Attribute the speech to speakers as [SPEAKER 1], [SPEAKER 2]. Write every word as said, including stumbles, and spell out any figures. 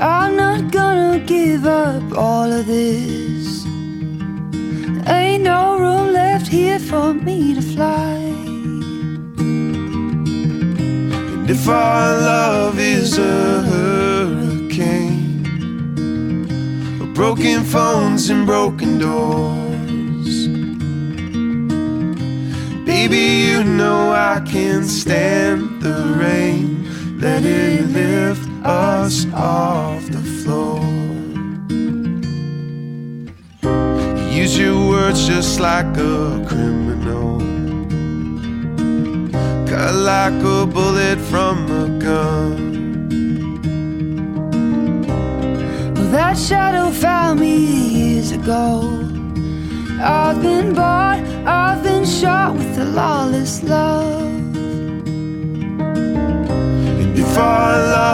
[SPEAKER 1] I'm not gonna give up all of this. Ain't no room left here for me to fly. And if our love is a hurricane, or broken phones and broken doors, baby, you know I can stand the rain. Let it lift us off the floor. Use your words just like a criminal, cut like a bullet from a gun. Well, that shadow found me years ago. I've been bought, I've been shot with a lawless love. And if our love